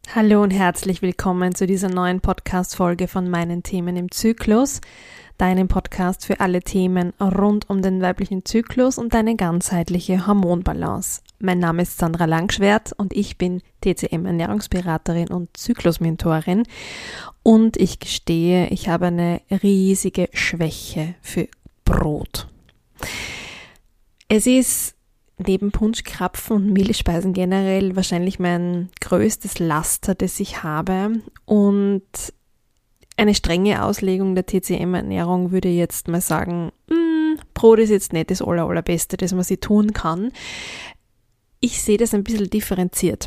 Hallo und herzlich willkommen zu dieser neuen Podcast-Folge von meinen Themen im Zyklus, deinem Podcast für alle Themen rund um den weiblichen Zyklus und deine ganzheitliche Hormonbalance. Mein Name ist Sandra Langschwert und ich bin TCM-Ernährungsberaterin und Zyklusmentorin und ich gestehe, ich habe eine riesige Schwäche für Brot. Es ist neben Punsch, Krapfen und Mehlspeisen generell wahrscheinlich mein größtes Laster, das ich habe. Und eine strenge Auslegung der TCM-Ernährung würde jetzt mal sagen, Brot ist jetzt nicht das Allerbeste, das man sich tun kann. Ich sehe das ein bisschen differenziert.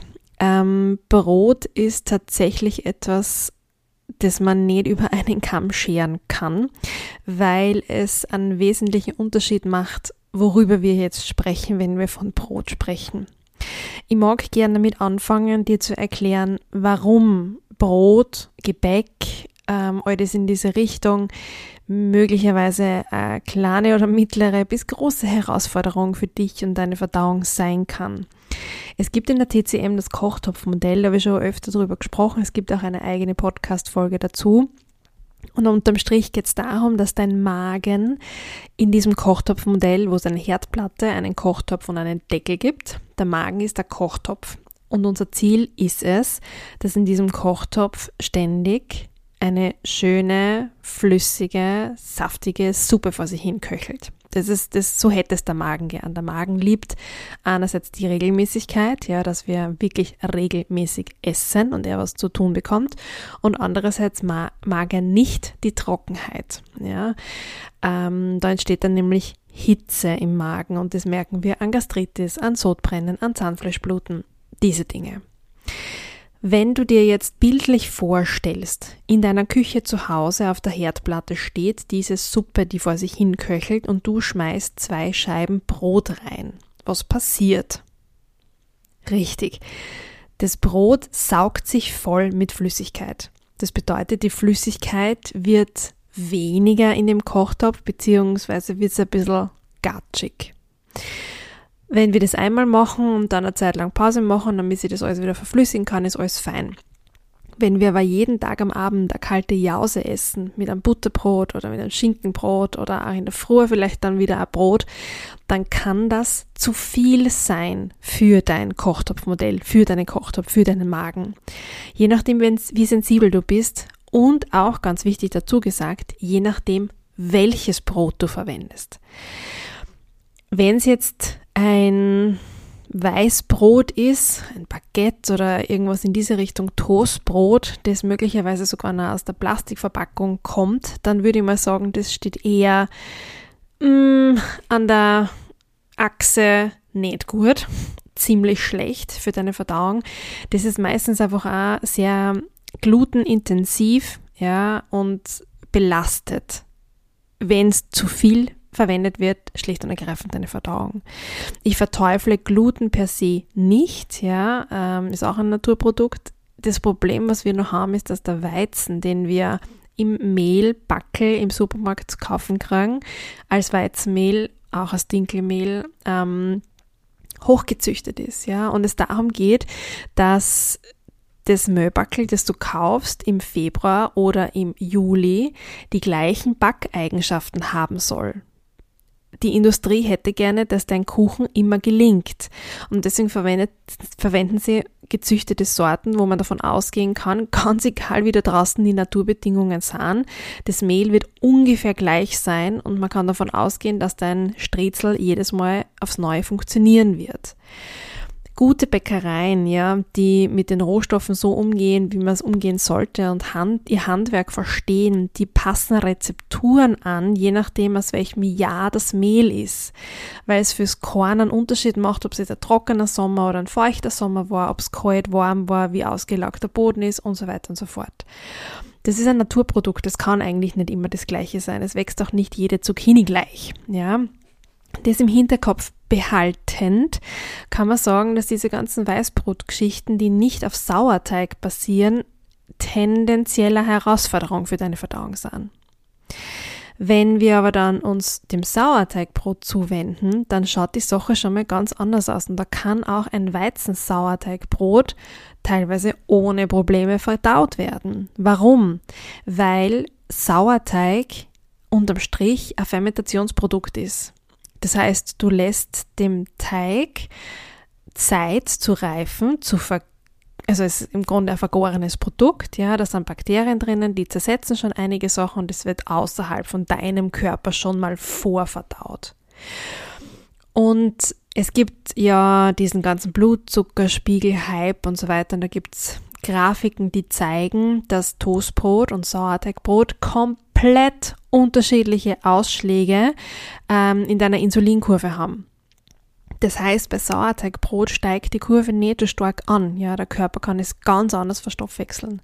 Brot ist tatsächlich etwas, das man nicht über einen Kamm scheren kann, weil es einen wesentlichen Unterschied macht, worüber wir jetzt sprechen, wenn wir von Brot sprechen. Ich mag gerne damit anfangen, dir zu erklären, warum Brot, Gebäck, alles in diese Richtung möglicherweise eine kleine oder mittlere bis große Herausforderung für dich und deine Verdauung sein kann. Es gibt in der TCM das Kochtopfmodell, da habe ich schon öfter darüber gesprochen, es gibt auch eine eigene Podcast-Folge dazu. Und unterm Strich geht es darum, dass dein Magen in diesem Kochtopfmodell, wo es eine Herdplatte, einen Kochtopf und einen Deckel gibt, der Magen ist der Kochtopf. Und unser Ziel ist es, dass in diesem Kochtopf ständig eine schöne, saftige Suppe vor sich hin köchelt. So hätte es der Magen gern. Der Magen liebt einerseits die Regelmäßigkeit, ja, dass wir wirklich regelmäßig essen und er was zu tun bekommt, und andererseits mag er nicht die Trockenheit. Ja. Da entsteht dann nämlich Hitze im Magen und das merken wir an Gastritis, an Sodbrennen, an Zahnfleischbluten, diese Dinge. Wenn du dir jetzt bildlich vorstellst, in deiner Küche zu Hause auf der Herdplatte steht diese Suppe, die vor sich hin köchelt und du schmeißt 2 Scheiben Brot rein. Was passiert? Richtig, das Brot saugt sich voll mit Flüssigkeit. Das bedeutet, die Flüssigkeit wird weniger in dem Kochtopf, beziehungsweise wird es ein bisschen gatschig. Wenn wir das einmal machen und dann eine Zeit lang Pause machen, damit sich das alles wieder verflüssigen kann, ist alles fein. Wenn wir aber jeden Tag am Abend eine kalte Jause essen, mit einem Butterbrot oder mit einem Schinkenbrot oder auch in der Früh vielleicht dann wieder ein Brot, dann kann das zu viel sein für dein Kochtopfmodell, für deinen Kochtopf, für deinen Magen. Je nachdem, wie sensibel du bist und auch, ganz wichtig dazu gesagt, je nachdem, welches Brot du verwendest. Wenn es jetzt ein Weißbrot ist, ein Baguette oder irgendwas in diese Richtung, Toastbrot, das möglicherweise sogar noch aus der Plastikverpackung kommt, dann würde ich mal sagen, das steht eher an der Achse nicht gut, ziemlich schlecht für deine Verdauung. Das ist meistens einfach auch sehr glutenintensiv, ja, und belastet, wenn es zu viel verwendet wird, schlicht und ergreifend deine Verdauung. Ich verteufle Gluten per se nicht, ja, ist auch ein Naturprodukt. Das Problem, was wir noch haben, ist, dass der Weizen, den wir im Mehlbackel im Supermarkt zu kaufen kriegen, als Weizenmehl, auch als Dinkelmehl, hochgezüchtet ist, ja, und es darum geht, dass das Mehlbackel, das du kaufst im Februar oder im Juli, die gleichen Backeigenschaften haben soll. Die Industrie hätte gerne, dass dein Kuchen immer gelingt. Und deswegen verwenden sie gezüchtete Sorten, wo man davon ausgehen kann, ganz egal wie da draußen die Naturbedingungen sind, das Mehl wird ungefähr gleich sein und man kann davon ausgehen, dass dein Striezel jedes Mal aufs Neue funktionieren wird. Gute Bäckereien, ja, die mit den Rohstoffen so umgehen, wie man es umgehen sollte und ihr Handwerk verstehen, die passen Rezepturen an, je nachdem aus welchem Jahr das Mehl ist, weil es fürs Korn einen Unterschied macht, ob es jetzt ein trockener Sommer oder ein feuchter Sommer war, ob es kalt, warm war, wie ausgelaugt der Boden ist und so weiter und so fort. Das ist ein Naturprodukt, das kann eigentlich nicht immer das Gleiche sein. Es wächst auch nicht jede Zucchini gleich, ja. Das im Hinterkopf behaltend kann man sagen, dass diese ganzen Weißbrotgeschichten, die nicht auf Sauerteig basieren, tendenziell eine Herausforderung für deine Verdauung sind. Wenn wir aber dann uns dem Sauerteigbrot zuwenden, dann schaut die Sache schon mal ganz anders aus. Und da kann auch ein Weizensauerteigbrot teilweise ohne Probleme verdaut werden. Warum? Weil Sauerteig unterm Strich ein Fermentationsprodukt ist. Das heißt, du lässt dem Teig Zeit zu reifen, also es ist im Grunde ein vergorenes Produkt, ja, da sind Bakterien drinnen, die zersetzen schon einige Sachen und es wird außerhalb von deinem Körper schon mal vorverdaut. Und es gibt ja diesen ganzen Blutzuckerspiegel-Hype und so weiter und da gibt es Grafiken, die zeigen, dass Toastbrot und Sauerteigbrot komplett unterschiedliche Ausschläge in deiner Insulinkurve haben. Das heißt, bei Sauerteigbrot steigt die Kurve nicht so stark an. Ja, der Körper kann es ganz anders verstoffwechseln.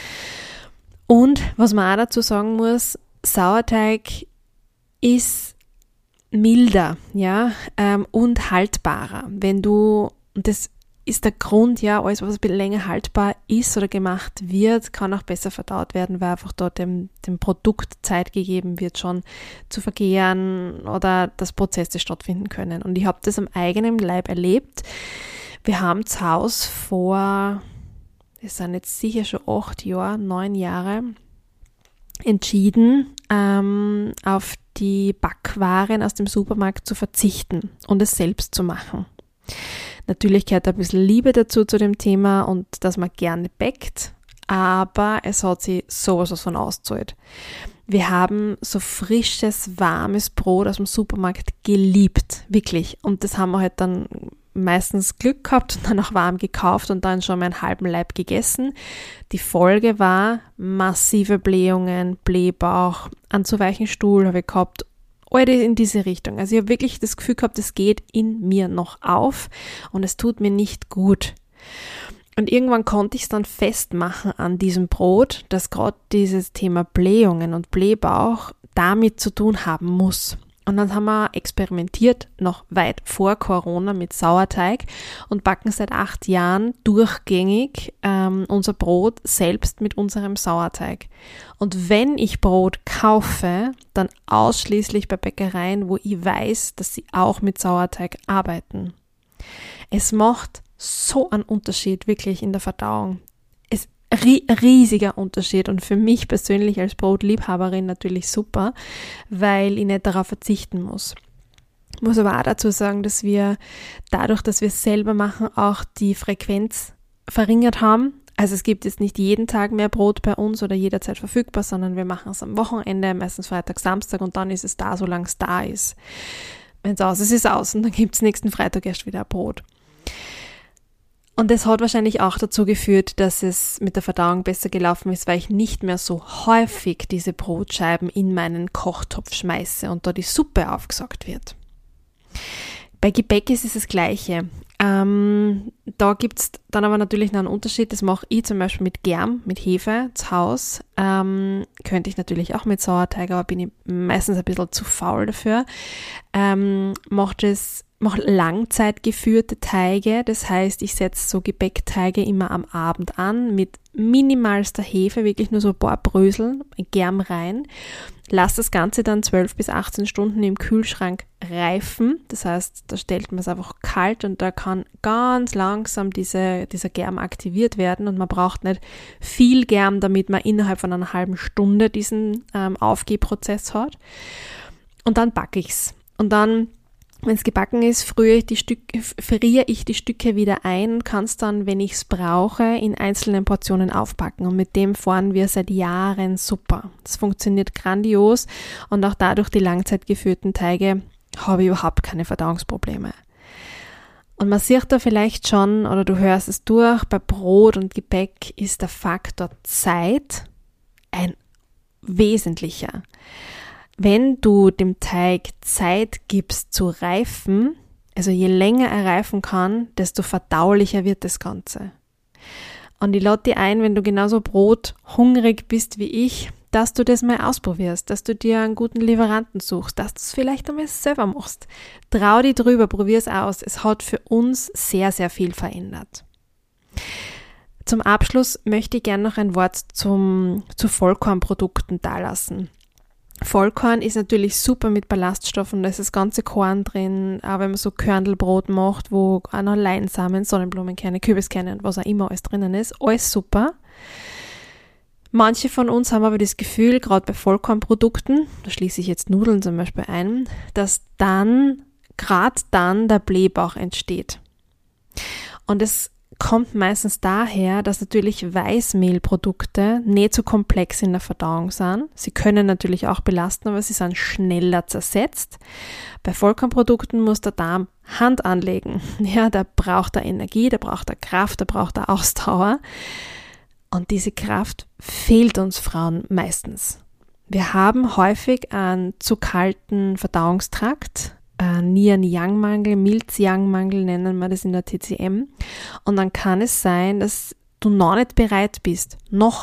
Und was man auch dazu sagen muss, Sauerteig ist milder, ja, und haltbarer. Und das ist der Grund, ja, alles, was ein bisschen länger haltbar ist oder gemacht wird, kann auch besser verdaut werden, weil einfach dort dem Produkt Zeit gegeben wird, schon zu vergären oder dass Prozesse stattfinden können. Und ich habe das am eigenen Leib erlebt. Wir haben zu Hause es sind jetzt sicher schon 9 Jahre, entschieden, auf die Backwaren aus dem Supermarkt zu verzichten und es selbst zu machen. Natürlich gehört ein bisschen Liebe dazu zu dem Thema und dass man gerne backt, aber es hat sich sowas von ausgezahlt. Wir haben so frisches, warmes Brot aus dem Supermarkt geliebt, wirklich. Und das haben wir halt dann meistens Glück gehabt und dann auch warm gekauft und dann schon mal einen halben Leib gegessen. Die Folge war massive Blähungen, Blähbauch, einen zu weichen Stuhl habe ich gehabt, oder in diese Richtung. Also ich habe wirklich das Gefühl gehabt, es geht in mir noch auf und es tut mir nicht gut. Und irgendwann konnte ich es dann festmachen an diesem Brot, dass gerade dieses Thema Blähungen und Blähbauch damit zu tun haben muss. Und dann haben wir experimentiert, noch weit vor Corona, mit Sauerteig und backen seit 8 Jahren durchgängig unser Brot selbst mit unserem Sauerteig. Und wenn ich Brot kaufe, dann ausschließlich bei Bäckereien, wo ich weiß, dass sie auch mit Sauerteig arbeiten. Es macht so einen Unterschied wirklich in der Verdauung. Riesiger Unterschied und für mich persönlich als Brotliebhaberin natürlich super, weil ich nicht darauf verzichten muss. Ich muss aber auch dazu sagen, dass wir dadurch, dass wir es selber machen, auch die Frequenz verringert haben. Also es gibt jetzt nicht jeden Tag mehr Brot bei uns oder jederzeit verfügbar, sondern wir machen es am Wochenende, meistens Freitag, Samstag und dann ist es da, solange es da ist. Wenn es aus ist, ist es aus und dann gibt es nächsten Freitag erst wieder Brot. Und das hat wahrscheinlich auch dazu geführt, dass es mit der Verdauung besser gelaufen ist, weil ich nicht mehr so häufig diese Brotscheiben in meinen Kochtopf schmeiße und da die Suppe aufgesaugt wird. Bei Gebäck ist es das Gleiche. Da gibt es dann aber natürlich noch einen Unterschied. Das mache ich zum Beispiel mit Germ, mit Hefe zu Hause. Könnte ich natürlich auch mit Sauerteig, aber bin ich meistens ein bisschen zu faul dafür. Mache langzeitgeführte Teige, das heißt, ich setze so Gebäckteige immer am Abend an mit minimalster Hefe, wirklich nur so ein paar Brösel, Germ rein, lasse das Ganze dann 12 bis 18 Stunden im Kühlschrank reifen, das heißt, da stellt man es einfach kalt und da kann ganz langsam dieser Germ aktiviert werden und man braucht nicht viel Germ, damit man innerhalb von einer halben Stunde diesen Aufgehprozess hat und dann backe ich es und dann, wenn es gebacken ist, friere ich die Stücke wieder ein und kann es dann, wenn ich es brauche, in einzelnen Portionen aufpacken. Und mit dem fahren wir seit Jahren super. Das funktioniert grandios und auch dadurch die langzeitgeführten Teige habe ich überhaupt keine Verdauungsprobleme. Und man sieht da vielleicht schon, oder du hörst es durch, bei Brot und Gebäck ist der Faktor Zeit ein wesentlicher. Wenn du dem Teig Zeit gibst zu reifen, also je länger er reifen kann, desto verdaulicher wird das Ganze. Und ich lade dich ein, wenn du genauso brothungrig bist wie ich, dass du das mal ausprobierst, dass du dir einen guten Lieferanten suchst, dass du es vielleicht einmal selber machst. Trau dich drüber, probier es aus. Es hat für uns sehr, sehr viel verändert. Zum Abschluss möchte ich gerne noch ein Wort zu Vollkornprodukten dalassen. Vollkorn ist natürlich super mit Ballaststoffen, da ist das ganze Korn drin, auch wenn man so Körndelbrot macht, wo auch noch Leinsamen, Sonnenblumenkerne, Kürbiskerne und was auch immer alles drinnen ist, alles super. Manche von uns haben aber das Gefühl, gerade bei Vollkornprodukten, da schließe ich jetzt Nudeln zum Beispiel ein, dass gerade dann der Blähbauch entsteht. Und es kommt meistens daher, dass natürlich Weißmehlprodukte nicht so komplex in der Verdauung sind. Sie können natürlich auch belasten, aber sie sind schneller zersetzt. Bei Vollkornprodukten muss der Darm Hand anlegen. Ja, da braucht er Energie, da braucht er Kraft, da braucht er Ausdauer. Und diese Kraft fehlt uns Frauen meistens. Wir haben häufig einen zu kalten Verdauungstrakt, Nieren-Yang-Mangel, Milz-Yang-Mangel nennen wir das in der TCM. Und dann kann es sein, dass du noch nicht bereit bist,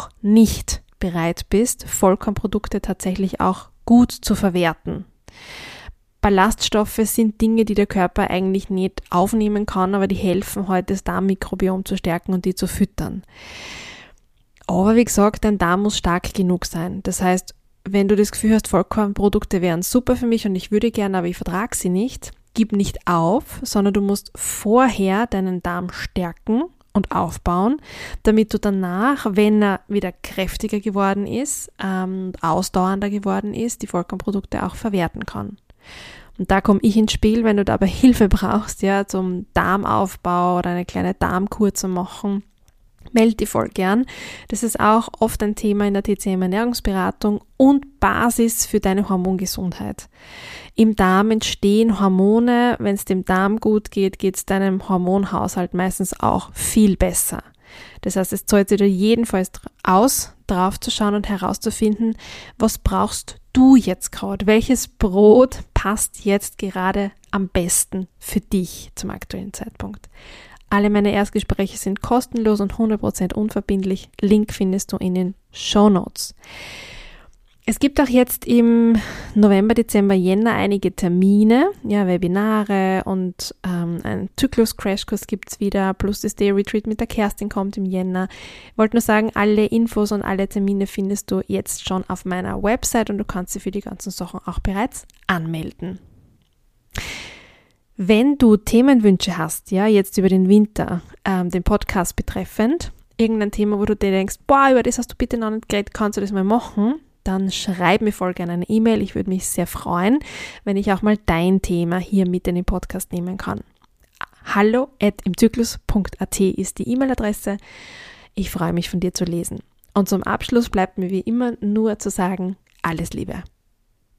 Vollkornprodukte tatsächlich auch gut zu verwerten. Ballaststoffe sind Dinge, die der Körper eigentlich nicht aufnehmen kann, aber die helfen heute, das Darmmikrobiom zu stärken und die zu füttern. Aber wie gesagt, dein Darm muss stark genug sein. Das heißt, wenn du das Gefühl hast, Vollkornprodukte wären super für mich und ich würde gerne, aber ich vertrage sie nicht, gib nicht auf, sondern du musst vorher deinen Darm stärken und aufbauen, damit du danach, wenn er wieder kräftiger geworden ist, ausdauernder geworden ist, die Vollkornprodukte auch verwerten kann. Und da komme ich ins Spiel, wenn du dabei Hilfe brauchst, ja, zum Darmaufbau oder eine kleine Darmkur zu machen. Melde dich voll gern. Das ist auch oft ein Thema in der TCM Ernährungsberatung und Basis für deine Hormongesundheit. Im Darm entstehen Hormone. Wenn es dem Darm gut geht, geht es deinem Hormonhaushalt meistens auch viel besser. Das heißt, es zahlt sich dir jedenfalls aus, drauf zu schauen und herauszufinden, was brauchst du jetzt gerade? Welches Brot passt jetzt gerade am besten für dich zum aktuellen Zeitpunkt? Alle meine Erstgespräche sind kostenlos und 100% unverbindlich. Link findest du in den Shownotes. Es gibt auch jetzt im November, Dezember, Jänner einige Termine, ja, Webinare und einen Zyklus-Crashkurs gibt's wieder, plus das Day-Retreat mit der Kerstin kommt im Jänner. Ich wollte nur sagen, alle Infos und alle Termine findest du jetzt schon auf meiner Website und du kannst dich für die ganzen Sachen auch bereits anmelden. Wenn du Themenwünsche hast, ja, jetzt über den Winter, den Podcast betreffend, irgendein Thema, wo du dir denkst, über das hast du bitte noch nicht geredet, kannst du das mal machen, dann schreib mir voll gerne eine E-Mail. Ich würde mich sehr freuen, wenn ich auch mal dein Thema hier mit in den Podcast nehmen kann. hallo@imzyklus.at ist die E-Mail-Adresse. Ich freue mich, von dir zu lesen. Und zum Abschluss bleibt mir wie immer nur zu sagen, alles Liebe.